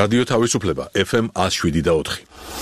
რადიო თავისუფლება FM 107.4.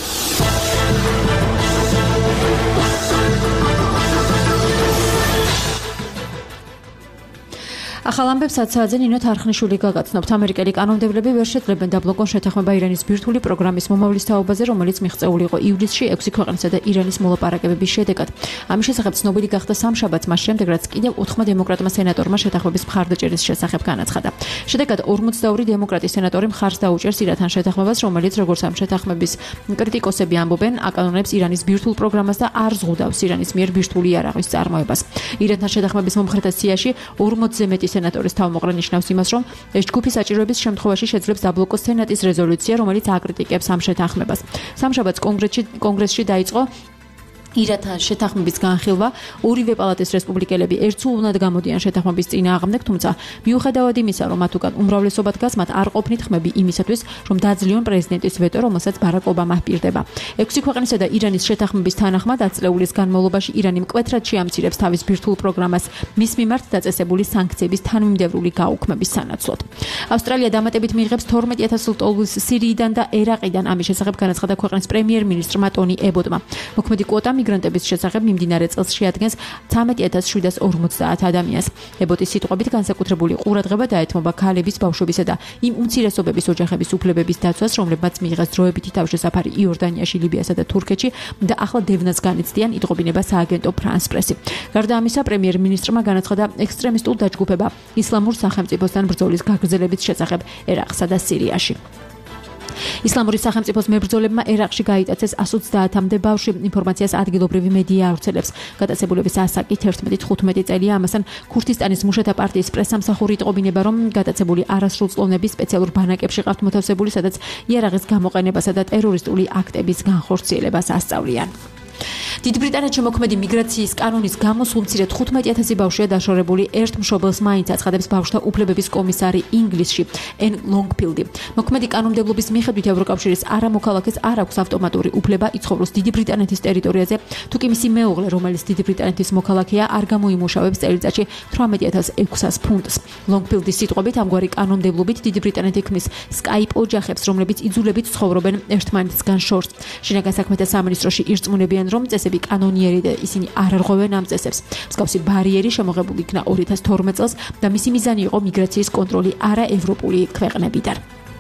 ახალ ამბებს აცაძე ნინო თარხნიშვილი გაგაცნობთ. ამერიკელი კანონმდებლები ვერ შეძლებენ დაბლოკონ შეთანხმება ირანის ბირთვული პროგრამის მომავლის თაობაზე, რომელიც მიღწეული იყო ივლისში 6 ქვეყნისა და ირანის მოლაპარაკებების შედეგად. ამის შესახებ ცნობილი გახდა სამშაბათს, მას შემდეგ რაც კიდევ 4 დემოკრატმა სენატორმა შეთანხმების მხარდაჭერის შესახებ განაცხადა. შედეგად 42 დემოკრატი სენატორი მხარს დაუჭერს ირანთან შეთანხმებას, რომელიც როგორც ამ შეთანხმების კრიტიკოსები ამბობენ, აკანონებს ირანის ბირთვულ პროგრამას და არ ზღუდავს ირანის მიერ ბირთვული იარაღის წარმოებას. ირანთან შეთანხმების მომხრეთა სიაში 40-ზე მეტი სენატორის თავმოყრა ნიშნავს იმას, რომ ეს ჯგუფი საჭიროების შემთხვევაში შეძლებს დაბლოკოს სენატის რეზოლუცია, რომელიც აკრიტიკებს ამ შეთანხმებას. სამშაბათს კონგრესში დაიწყო ირანთან შეთანხმების განხილვა. ორივე პალატის რესპუბლიკელები ერთსულოვნად გამოდიან შეთანხმების წინააღმდეგ, თუმცა მიუხედავად იმისა, რომ მათ უკან უმრავლესობა დგას, მათ არ ყოფნით ხმები იმისათვის, რომ დაძლიონ პრეზიდენტის ვეტო, რომელსაც ბარაკ ობამა ჰპირდება. 6 ქვეყნისა და ირანის შეთანხმების თანახმად ათწლეულის განმავლობაში ირანი მკვეთრად შეამცირებს თავის ბირთვულ პროგრამას მის მიმართ დაწესებული სანქციების თანმიმდევრული გაუქმების სანაცვლოდ. ავსტრალია დამატებით მიიღებს 12,000 ტოლს სირიიდან და ერაყიდან. ამის შესახებ განაცხადა ქვეყნის პრემიერ-მინისტრმა ტონი ებოტმა. მოქმედი კვოტა მიგრანტების შესახებ მიმდინარე წელს შეადგენს 13,750 ადამიანს. ებოტის სიტყვებით განსაკუთრებული ყურადღება დაეთმობა ქალების, ბავშვებისა და იმ უმცირესობების ოჯახების უფლებების დაცვას, რომლებმაც მიიღეს დროებითი თავშესაფარი იორდანიაში, ლიბიასა და თურქეთში და ახლა დევნას განიცდიან, იტყობინება სააგენტო ფრანს პრესი. გარდა ამისა, პრემიერ-მინისტრმა განაცხადა ექსტრემისტულ დაჯგუფება ისლამურ სახელმწიფოსთან ბრძოლის გაგრძელების შესახებ ერაყსა და სირიაში. ისლამური სახელმწიფოს მებრძოლებმა ერაყში გაიტაცეს 130-მდე ბავშვი. ინფორმაციას ადგილობრივი მედია ავრცელებს. გადაწესებულების ასაკი 11-15 წელია. ამასთან ქურთისტანის მუშათა პარტიის პრესამსახური იტყობინება, რომ გადაწესებული არასრულწლოვნები სპეციალურ ბანაკებში ყავთ მოთავსებული, სადაც იარაღის გამოყენებასა და ტერორისტული აქტების განხორციელებას ასწავლიან. დიდ ბრიტანეთში მოქმედი მიგრაციის კანონის გამოსულ მცირე 15,000 ბავშვია დაშორებული. ერთ მშობელს მაინც აცხადებს ბავშვთა უფლებების კომისარი ინგლისში ენ ლონგფილდი. მოქმედი კანონმდებლობის მიხედვით ევროკავშირის არამოქალაქეს არ აქვს ავტომატური უფლება იცხოვროს დიდი ბრიტანეთის ტერიტორიაზე, თუკი მისი მეუღლე, რომელიც დიდი ბრიტანეთის მოქალაქეა, არ გამოიმუშავებს წელიწადში 18,600 ფუნტს. ლონგფილდის სიტყვებით, ამგვარი კანონმდებლობით დიდი ბრიტანეთი ქმნის Skype ოჯახებს, რომლებიც იძულებით ცხოვრობენ ერთმანეთისგან შორს. შინაგან საქმეთა სამინისტროში ირწმუნებიან, რომ წესები კანონიერი და ისინი არ არღვევენ ამ წესებს. მსგავსი ბარიერი შემოღებული იქნა 2012 წელს და მისი მიზანი იყო მიგრაციის კონტროლი არაევროპული ქვეყნებიდან.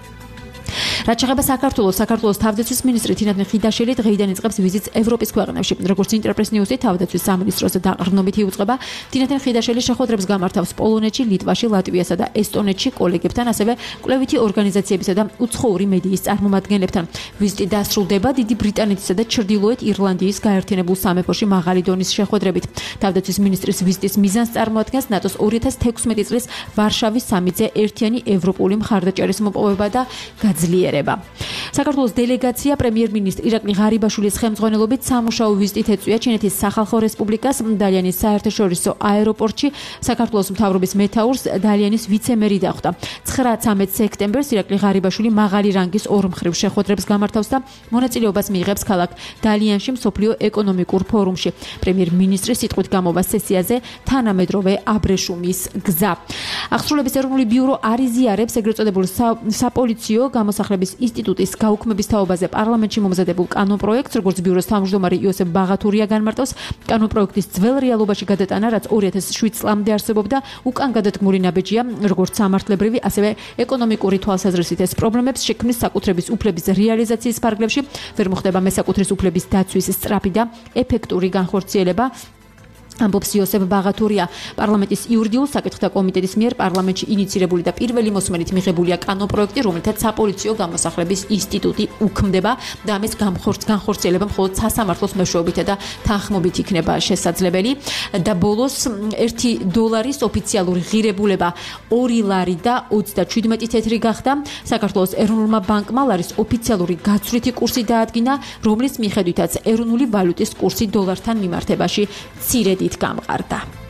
რაც შეეხება საქართველოს თავდაცვის მინისტრი თინათინ ხიდაშელი დღეიდან იწყებს ვიზიტს ევროპის ქვეყნებში. როგორც ინტერპრეს ნიუსი თავდაცვის სამინისტროს დაყრდნობით იუწყება, თინათინ ხიდაშელი შეხვედრებს გამართავს პოლონეთში, ლიტვაში, ლატვიასა და ესტონეთში კოლეგებთან, ასევე კვლევითი ორგანიზაციებისა და უცხოური მედიის წარმომადგენლებთან. ვიზიტი დასრულდება დიდი ბრიტანეთისა და ჩრდილოეთ ირლანდიის გაერთიანებულ სამეფოში მაღალი დონის შეხვედრებით. თავდაცვის მინისტრის ვიზიტის მიზანს წარმოადგენს ნატოს 2016 წლის ვარშავის სამიტზე ერთიანი ევროპული მხარდაჭერის მოპოვება და გაძლიერება. საქართველოს დელეგაცია პრემიერ-მინისტრ ირაკლი ღარიბაშვილის ხელმძღვანელობით სამუშაო ვიზიტით ეწვია ჩინეთის სახალხო რესპუბლიკას დალიანის საერთაშორისო აეროპორტში. საქართველოს მთავრობის მეთაურს დალიანის ვიცემერი დახვდა. 9-13 სექტემბერს ირაკლი ღარიბაშვილი მაღალი რანგის ორმხრივ შეხვედრებს გამართავს და მონაწილეობას მიიღებს ქალაქ დალიანში მსოფლიო ეკონომიკურ ფორუმში. პრემიერ-მინისტრის სიტყვით გამოვა სესიაზე თანამედროვე აბრეშუმის გზა. აღსრულების ეროვნული ბიურო არ იზიარებს ეგრეთ წოდებულ საპოლიციო გამოსახლების ინსტიტუტის გაუქმების თაობაზე პარლამენტში მომზადებულ კანონპროექტს, როგორც ბიუროს თავმჯდომარე იოსებ ბაღათურია განმარტავს, კანონპროექტის ძველ რეალობაში გადატანა, რაც 2007 წლამდე არსებობდა, უკან გადადგმული ნაბეჯია, როგორც სამართლებრივი, ასევე ეკონომიკური თვალსაზრისით ეს პრობლემებს შექმნის საკუთრების უფლების რეალიზაციის ფარგლებში, ვერ მოხდება მესაკუთრის უფლების დაცვის სწრაფი და ეფექტური განხორციელება. ამბობს იოსებ ბაღათურია. პარლამენტის იურიდიულ საკითხთა კომიტეტის მიერ პარლამენტში ინიცირებული და პირველი მოსმენით მიღებულია კანონპროექტი, რომელთაც საპოლიციო გამოსახლების ინსტიტუტი უქმდება და ამის განხორციელება მხოლოდ სასამართლოს მეშვეობითა და თანხმობით იქნება შესაძლებელი. და ბოლოს $1 ოფიციალური ღირებულება 2 ლარი და 37 თეთრი გახდა. საქართველოს ეროვნულმა ბანკმა ლარის ოფიციალური გაცვლითი კურსი დაადგინა, რომლის მიხედვითაც ეროვნული ვალუტის კურსი დოლართან მიმართებაში მცირედ გამყარდა.